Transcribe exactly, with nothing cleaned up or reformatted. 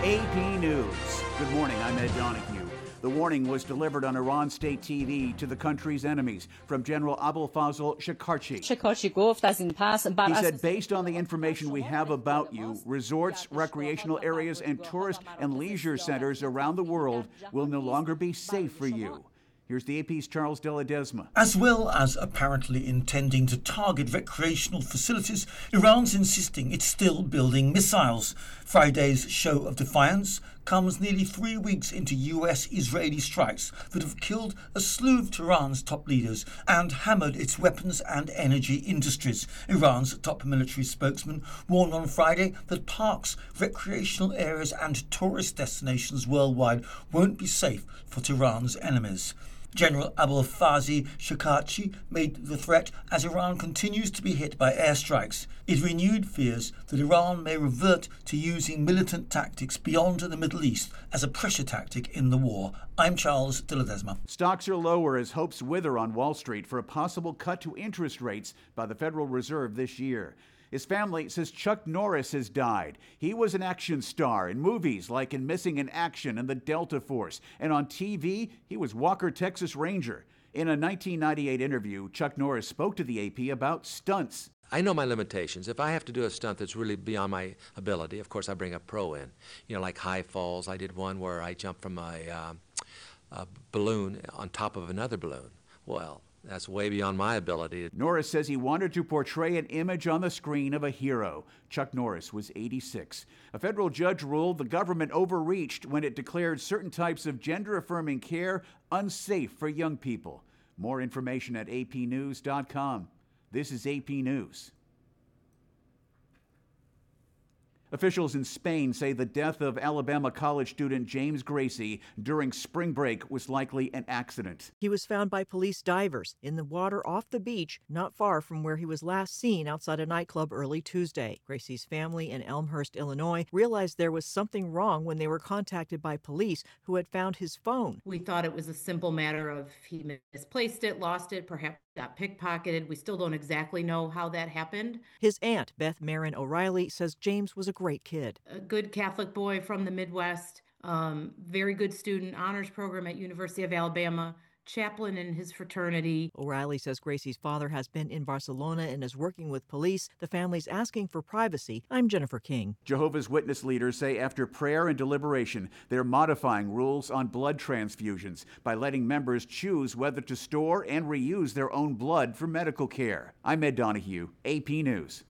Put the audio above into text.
A P News. Good morning, I'm Ed Donahue. The warning was delivered on Iran state T V to the country's enemies from General Abolfazl Shekarchi. شکارچی گفت از این پس بر He اساس said, based on the information we have about you, resorts, recreational areas, and tourist and leisure centers around the world will no longer be safe for you. Here's the A P's Charles de Ledesma. As well as apparently intending to target recreational facilities, Iran's insisting it's still building missiles. Friday's show of defiance comes nearly three weeks into U S-Israeli strikes that have killed a slew of Tehran's top leaders and hammered its weapons and energy industries. Iran's top military spokesman warned on Friday that parks, recreational areas and tourist destinations worldwide won't be safe for Tehran's enemies. General Abolfazl Shekarchi made the threat as Iran continues to be hit by airstrikes. It renewed fears that Iran may revert to using militant tactics beyond the Middle East as a pressure tactic in the war. I'm Charles de Ledesma. Stocks are lower as hopes wither on Wall Street for a possible cut to interest rates by the Federal Reserve this year. His family says Chuck Norris has died. He was an action star in movies like in Missing in Action and The Delta Force. And on T V, he was Walker, Texas Ranger. In a nineteen ninety-eight interview, Chuck Norris spoke to the A P about stunts. I know my limitations. If I have to do a stunt that's really beyond my ability, of course I bring a pro in. You know, like high falls. I did one where I jumped from a, uh, a balloon on top of another balloon. Well, that's way beyond my ability. Norris says he wanted to portray an image on the screen of a hero. Chuck Norris was eighty-six. A federal judge ruled the government overreached when it declared certain types of gender-affirming care unsafe for young people. More information at A P news dot com. This is A P News. Officials in Spain say the death of Alabama college student James Gracie during spring break was likely an accident. He was found by police divers in the water off the beach, not far from where he was last seen outside a nightclub early Tuesday. Gracie's family in Elmhurst, Illinois, realized there was something wrong when they were contacted by police who had found his phone. We thought it was a simple matter of he misplaced it, lost it, perhaps got pickpocketed. We still don't exactly know how that happened. His aunt, Beth Marin O'Reilly, says James was a great kid. A good Catholic boy from the Midwest, um, very good student, honors program at University of Alabama, chaplain in his fraternity. O'Reilly says Gracie's father has been in Barcelona and is working with police. The family's asking for privacy. I'm Jennifer King. Jehovah's Witness leaders say after prayer and deliberation, they're modifying rules on blood transfusions by letting members choose whether to store and reuse their own blood for medical care. I'm Ed Donahue, A P News.